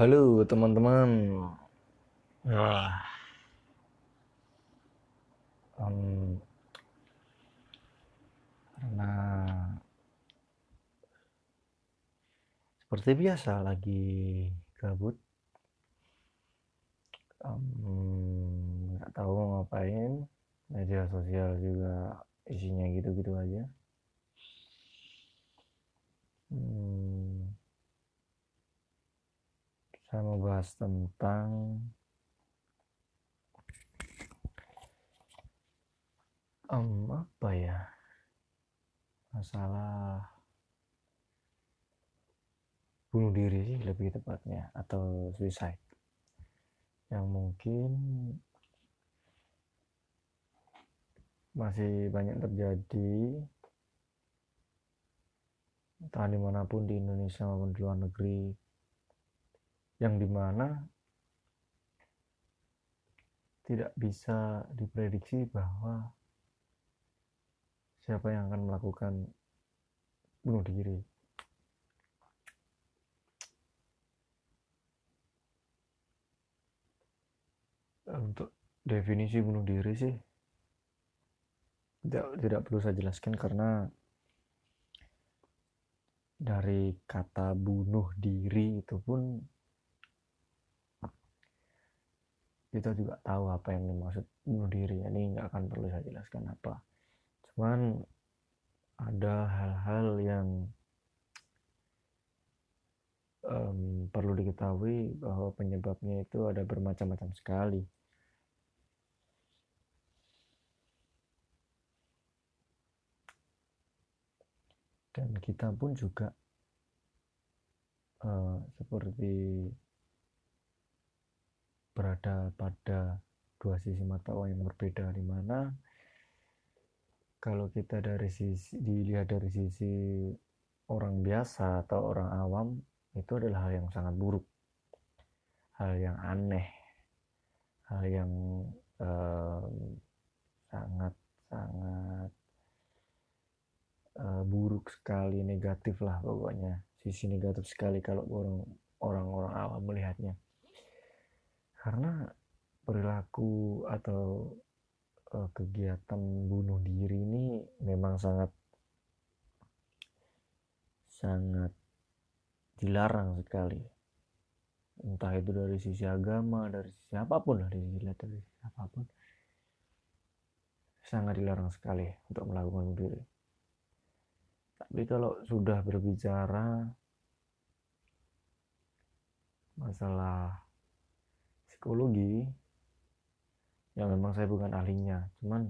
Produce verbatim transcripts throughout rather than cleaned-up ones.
Halo teman-teman. Wah, em, karena seperti biasa lagi gabut, em, nggak tahu mau ngapain. Media sosial juga isinya gitu-gitu aja. Hmm, saya mau bahas tentang em, apa ya, masalah bunuh diri sih lebih tepatnya, atau suicide, yang mungkin masih banyak terjadi, entah dimanapun di Indonesia maupun di luar negeri, yang dimana tidak bisa diprediksi bahwa siapa yang akan melakukan bunuh diri. Untuk definisi bunuh diri sih tidak, tidak perlu saya jelaskan, karena dari kata bunuh diri itu pun kita juga tahu apa yang dimaksud bunuh diri. Ini nggak akan perlu saya jelaskan apa. Cuman ada hal-hal yang um, perlu diketahui, bahwa penyebabnya itu ada bermacam-macam sekali. Dan kita pun juga uh, seperti berada pada dua sisi mata uang yang berbeda, di mana kalau kita dari sisi dilihat dari sisi orang biasa atau orang awam, itu adalah hal yang sangat buruk, hal yang aneh, hal yang um, sangat sangat uh, buruk sekali, negatif lah pokoknya, sisi negatif sekali kalau orang orang-orang awam melihatnya. Karena perilaku atau uh, kegiatan bunuh diri ini memang sangat sangat dilarang sekali, entah itu dari sisi agama, dari sisi apapun lah, dari sisi dari sisi apapun, sangat dilarang sekali untuk melakukan bunuh diri. Tapi kalau sudah berbicara masalah psikologi, yang memang saya bukan ahlinya, cuman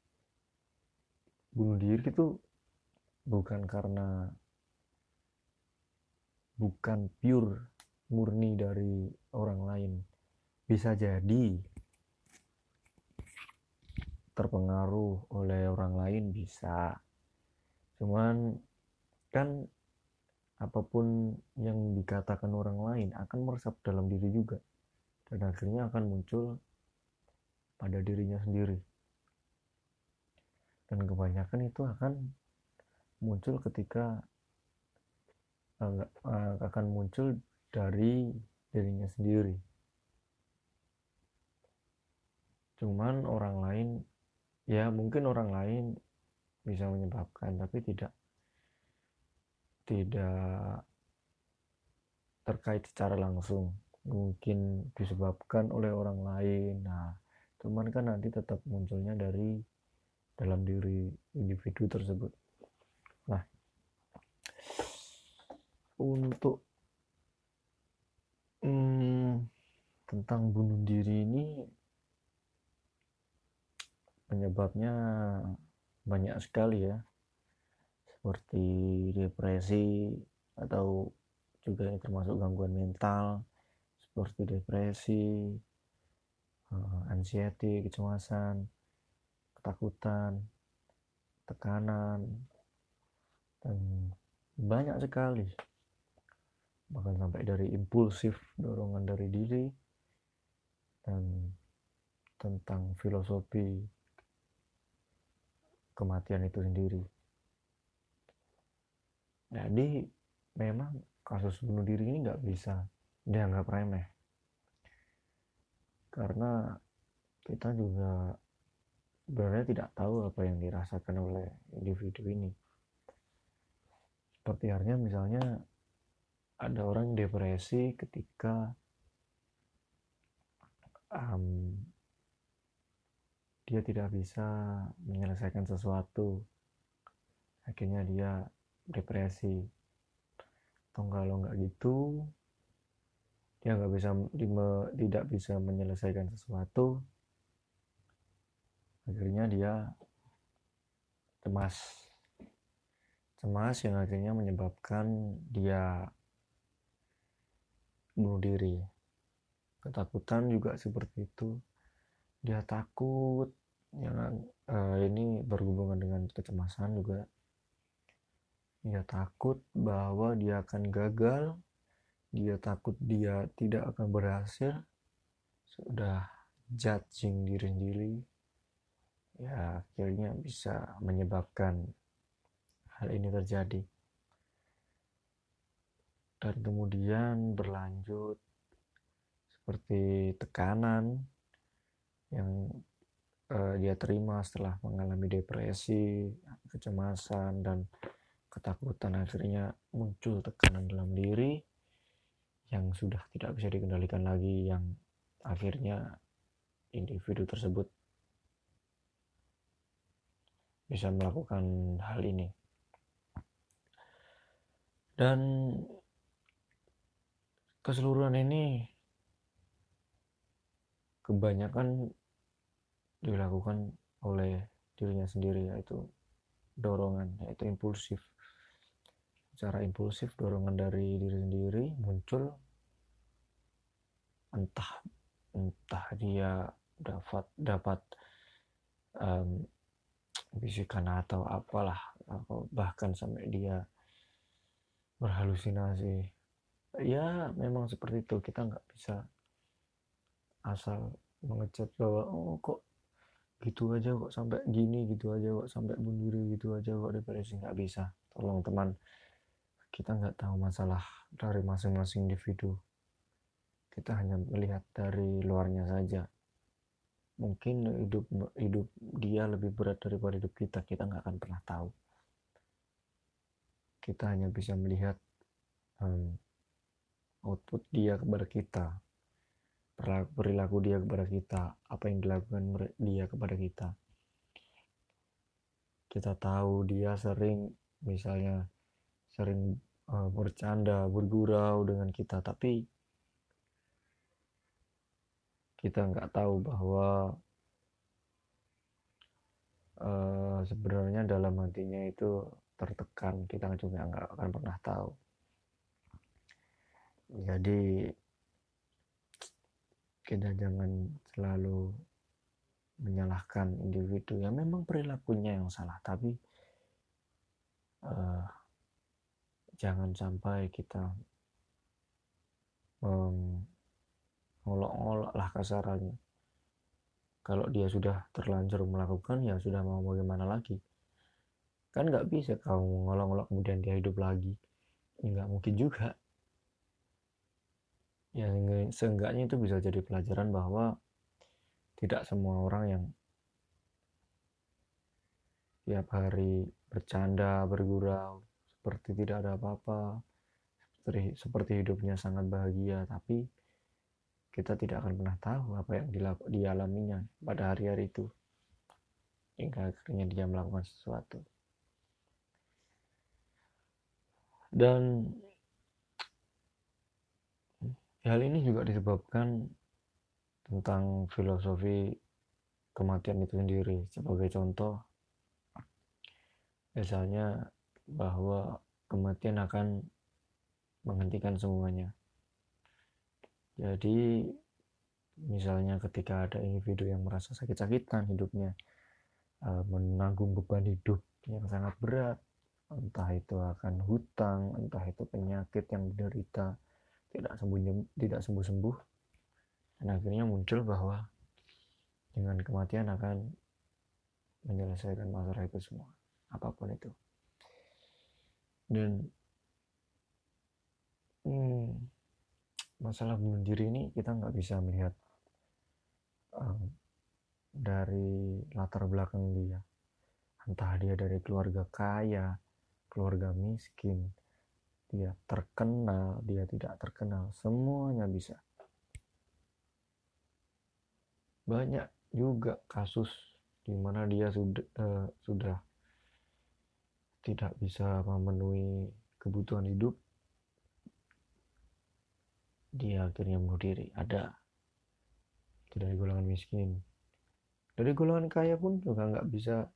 bunuh diri itu bukan karena bukan pure murni dari orang lain. Bisa jadi terpengaruh oleh orang lain, bisa. Cuman kan apapun yang dikatakan orang lain akan meresap dalam diri juga, dan akhirnya akan muncul pada dirinya sendiri. Dan kebanyakan itu akan muncul ketika uh, uh, akan muncul dari dirinya sendiri. Cuman orang lain, ya mungkin orang lain bisa menyebabkan, tapi tidak tidak terkait secara langsung. Mungkin disebabkan oleh orang lain. Nah, cuman kan nanti tetap munculnya dari dalam diri individu tersebut. Nah, untuk hmm, tentang bunuh diri ini, penyebabnya banyak sekali ya, seperti depresi, atau juga ini termasuk gangguan mental seperti depresi, uh, anxiety, kecemasan, ketakutan, tekanan, dan banyak sekali, bahkan sampai dari impulsif, dorongan dari diri, dan tentang filosofi kematian itu sendiri. Jadi memang kasus bunuh diri ini nggak bisa dianggap remeh, karena kita juga sebenarnya tidak tahu apa yang dirasakan oleh individu ini. Seperti halnya misalnya ada orang depresi ketika um, dia tidak bisa menyelesaikan sesuatu, akhirnya dia depresi. Atau kalau nggak gitu, dia nggak bisa tidak bisa menyelesaikan sesuatu, akhirnya dia cemas cemas yang akhirnya menyebabkan dia bunuh diri. Ketakutan juga seperti itu, dia takut yang uh, ini berhubungan dengan kecemasan juga. Dia takut bahwa dia akan gagal, dia takut dia tidak akan berhasil, sudah judging diri sendiri, ya akhirnya bisa menyebabkan hal ini terjadi. Dan kemudian berlanjut seperti tekanan yang uh, dia terima setelah mengalami depresi, kecemasan, dan ketakutan. Akhirnya muncul tekanan dalam diri yang sudah tidak bisa dikendalikan lagi, yang akhirnya individu tersebut bisa melakukan hal ini. Dan keseluruhan ini kebanyakan dilakukan oleh dirinya sendiri, yaitu dorongan, yaitu impulsif. Secara impulsif, dorongan dari diri sendiri muncul, entah entah dia dapat dapat um, bisikan atau apalah, atau bahkan sampai dia berhalusinasi. Ya memang seperti itu, kita nggak bisa asal mengecap bahwa oh kok gitu aja, kok sampai gini gitu aja, kok sampai bunuh diri gitu aja, kok depresi. Nggak bisa. Tolong teman, kita nggak tahu masalah dari masing-masing individu, kita hanya melihat dari luarnya saja. Mungkin hidup hidup dia lebih berat daripada hidup kita, kita nggak akan pernah tahu. Kita hanya bisa melihat um, output dia kepada kita, perilaku dia kepada kita, apa yang dilakukan dia kepada kita. Kita tahu dia sering, misalnya sering uh, bercanda, bergurau dengan kita, tapi kita nggak tahu bahwa uh, sebenarnya dalam hatinya itu tertekan. Kita juga nggak akan pernah tahu. Jadi kita jangan selalu menyalahkan individu. Ya memang perilakunya yang salah, tapi uh, jangan sampai kita mengolok-olok lah kasarannya. Kalau dia sudah terlanjur melakukan, ya sudah, mau bagaimana lagi. Kan nggak bisa kamu mengolok-olok kemudian dia hidup lagi. Ya, nggak mungkin juga. Ya seenggaknya itu bisa jadi pelajaran bahwa tidak semua orang yang tiap hari bercanda, bergurau, seperti tidak ada apa-apa, seperti, seperti hidupnya sangat bahagia, tapi kita tidak akan pernah tahu apa yang dialaminya pada hari-hari itu, hingga akhirnya dia melakukan sesuatu. Dan hal ini juga disebabkan tentang filosofi kematian itu sendiri. Sebagai contoh, misalnya bahwa kematian akan menghentikan semuanya. Jadi misalnya ketika ada individu yang merasa sakit-sakitan hidupnya, menanggung beban hidup yang sangat berat, entah itu akan hutang, entah itu penyakit yang diderita tidak sembuh tidak sembuh-sembuh, dan akhirnya muncul bahwa dengan kematian akan menyelesaikan masalah itu semua, apapun itu. Dan hmm, masalah bunuh diri ini kita nggak bisa melihat um, dari latar belakang dia, entah dia dari keluarga kaya, keluarga miskin, dia terkenal, dia tidak terkenal, semuanya bisa. Banyak juga kasus di mana dia sudah uh, sudah tidak bisa memenuhi kebutuhan hidup, dia akhirnya bunuh diri. Ada itu dari golongan miskin. Dari golongan kaya pun juga nggak bisa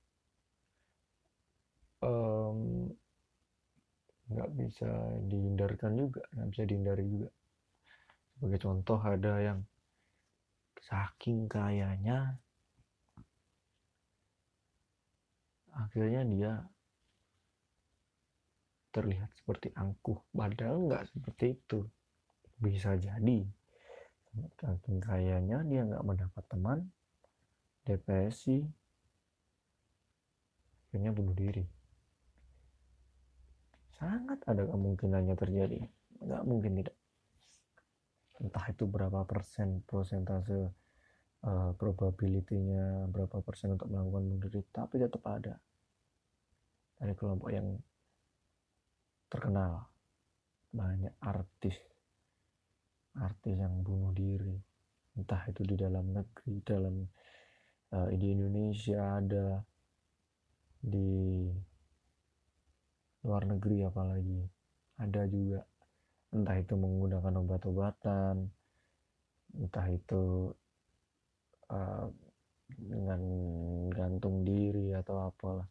um, nggak bisa dihindarkan juga, nggak bisa dihindari juga. Sebagai contoh ada yang saking kayanya akhirnya dia terlihat seperti angkuh, padahal nggak seperti itu. Bisa jadi saking kayanya dia nggak mendapat teman, depresi, akhirnya bunuh diri. Sangat ada kemungkinannya terjadi, nggak mungkin tidak. Entah itu berapa persen prosentase uh, probability-nya, berapa persen untuk melakukan bunuh diri, tapi tetap ada dari kelompok yang terkenal. Banyak artis artis yang bunuh diri, entah itu di dalam negeri, dalam uh, di Indonesia ada, di luar negeri apalagi ada juga, entah itu menggunakan obat-obatan, entah itu uh, dengan gantung diri atau apalah.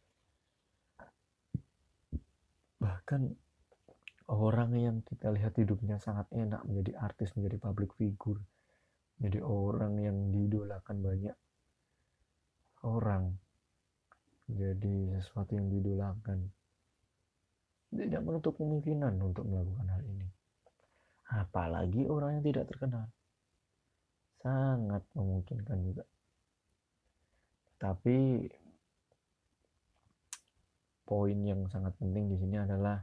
Bahkan orang yang kita lihat hidupnya sangat enak, menjadi artis, menjadi public figure, menjadi orang yang diidolakan banyak orang, jadi sesuatu yang diidolakan, tidak menutup kemungkinan untuk melakukan hal ini. Apalagi orang yang tidak terkenal, sangat memungkinkan juga. Tapi poin yang sangat penting di sini adalah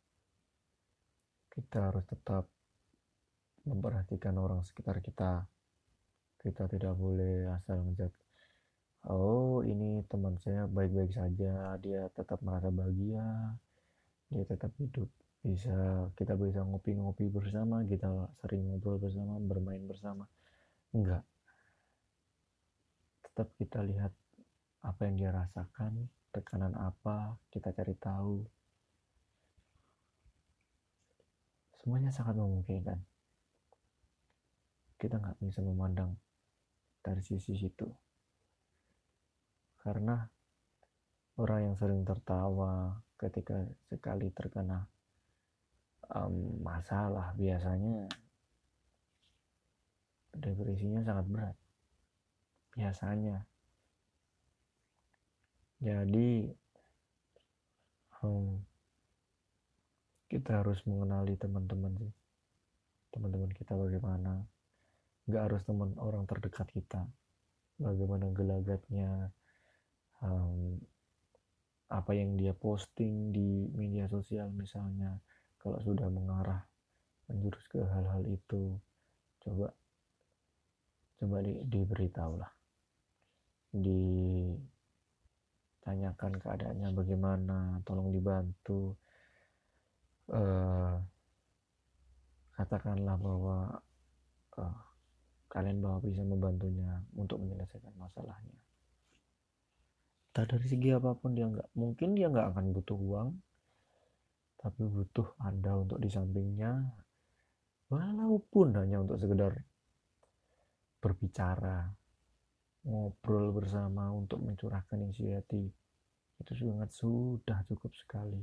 kita harus tetap memperhatikan orang sekitar kita. Kita tidak boleh asal ngejat, oh ini teman saya baik-baik saja, dia tetap merasa bahagia, dia tetap hidup, bisa kita bisa ngopi-ngopi bersama, kita sering ngobrol bersama, bermain bersama. Enggak, tetap kita lihat apa yang dia rasakan, tekanan apa, kita cari tahu. Semuanya sangat memungkinkan. Kita nggak bisa memandang dari sisi situ, karena orang yang sering tertawa ketika sekali terkena um, masalah biasanya depresinya sangat berat biasanya. Jadi um, kita harus mengenali teman-teman sih, teman-teman kita bagaimana. Nggak harus teman orang terdekat kita, bagaimana gelagatnya, um, apa yang dia posting di media sosial misalnya, kalau sudah mengarah menjurus ke hal-hal itu, coba coba di, diberitahu lah, ditanyakan keadaannya bagaimana, tolong dibantu. Uh, katakanlah bahwa uh, kalian bahwa bisa membantunya untuk menyelesaikan masalahnya. Tak dari segi apapun dia nggak, mungkin dia nggak akan butuh uang, tapi butuh Anda untuk di sampingnya, walaupun hanya untuk sekedar berbicara, ngobrol bersama, untuk mencurahkan isi hati. Itu sangat sudah cukup sekali.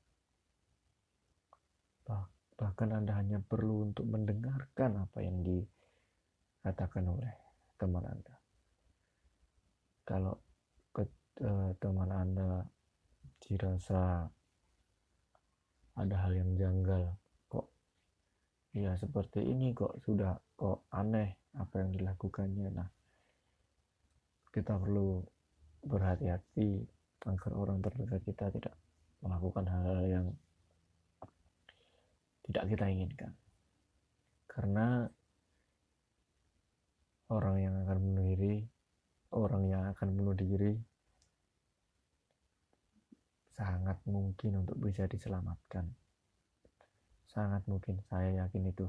Bah, bahkan Anda hanya perlu untuk mendengarkan apa yang dikatakan oleh teman Anda. Kalau ke, eh, teman Anda dirasa ada hal yang janggal, kok ya seperti ini, kok sudah kok aneh apa yang dilakukannya, nah kita perlu berhati-hati agar orang terdekat kita tidak melakukan hal-hal yang tidak kita inginkan. Karena orang yang akan bunuh diri, orang yang akan bunuh diri sangat mungkin untuk bisa diselamatkan. Sangat mungkin, saya yakin itu.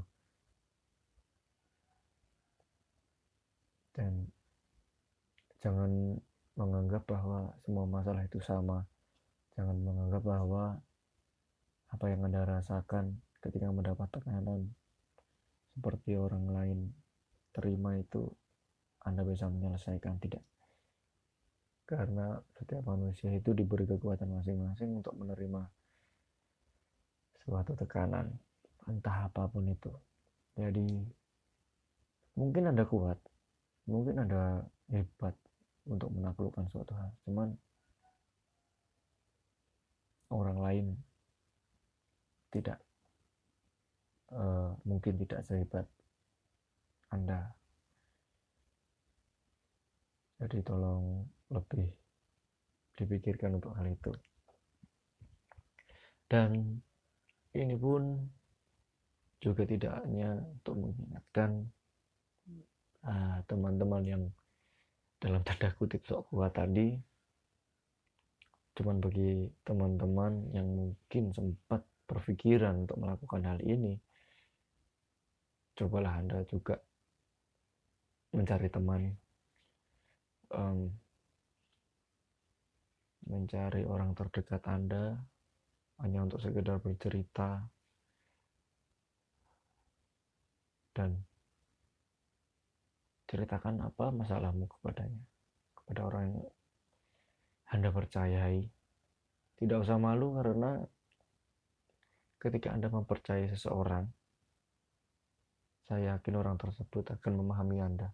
Dan jangan menganggap bahwa semua masalah itu sama. Jangan menganggap bahwa apa yang Anda rasakan ketika mendapat tekanan seperti orang lain terima itu Anda bisa menyelesaikan. Tidak. Karena setiap manusia itu diberi kekuatan masing-masing untuk menerima suatu tekanan, entah apapun itu. Jadi mungkin Anda kuat, mungkin Anda hebat untuk menaklukkan suatu hal, cuman orang lain tidak, uh, mungkin tidak sehebat Anda. Jadi tolong lebih dipikirkan untuk hal itu. Dan ini pun juga tidak hanya untuk mengingatkan uh, teman-teman yang dalam tanda kutip sok kuat tadi, cuman bagi teman-teman yang mungkin sempat berpikiran untuk melakukan hal ini, cobalah Anda juga mencari teman, um, mencari orang terdekat Anda hanya untuk sekedar bercerita dan ceritakan apa masalahmu kepadanya, kepada orang yang Anda percayai. Tidak usah malu, karena ketika Anda mempercayai seseorang, saya yakin orang tersebut akan memahami Anda.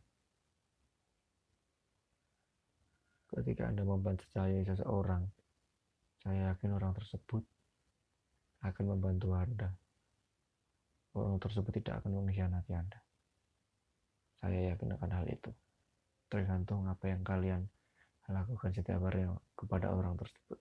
Ketika Anda mempercayai seseorang, saya yakin orang tersebut akan membantu Anda. Orang tersebut tidak akan mengkhianati Anda. Saya yakin akan hal itu. Tergantung apa yang kalian lakukan setiap hari kepada orang tersebut.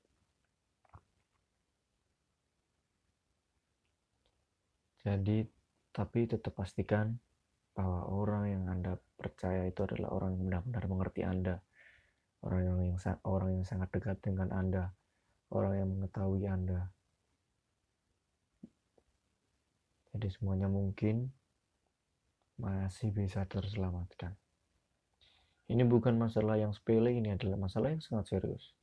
Jadi, tapi tetap pastikan bahwa orang yang Anda percaya itu adalah orang yang benar-benar mengerti Anda, orang yang, yang orang yang sangat dekat dengan Anda, orang yang mengetahui Anda. Jadi semuanya mungkin masih bisa terselamatkan. Ini bukan masalah yang sepele, ini adalah masalah yang sangat serius.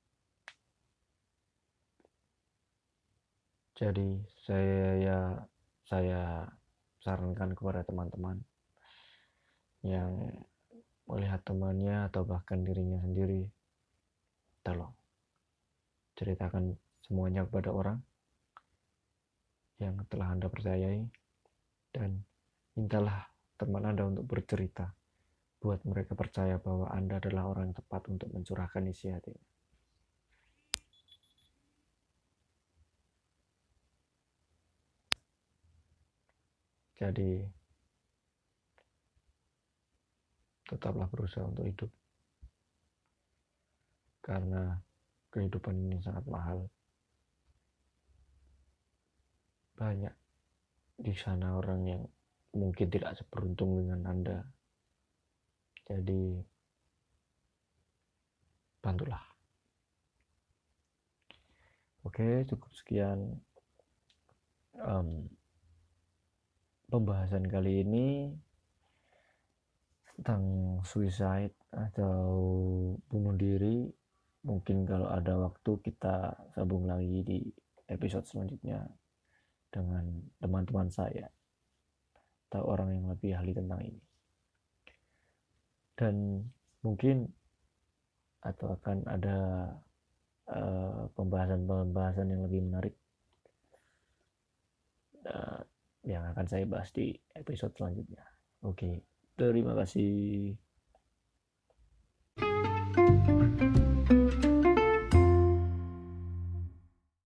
Jadi saya ya saya sarankan kepada teman-teman yang melihat temannya atau bahkan dirinya sendiri, tolong ceritakan semuanya kepada orang yang telah Anda percayai, dan mintalah teman Anda untuk bercerita, buat mereka percaya bahwa Anda adalah orang yang tepat untuk mencurahkan isi hatinya. Jadi tetaplah berusaha untuk hidup, karena kehidupan ini sangat mahal. Banyak di sana orang yang mungkin tidak seberuntung dengan Anda. Jadi bantulah. Oke, cukup sekian um, pembahasan kali ini tentang suicide atau bunuh diri. Mungkin kalau ada waktu kita sambung lagi di episode selanjutnya dengan teman-teman saya atau orang yang lebih ahli tentang ini. Dan mungkin atau akan ada uh, pembahasan-pembahasan yang lebih menarik uh, yang akan saya bahas di episode selanjutnya. Oke, terima kasih.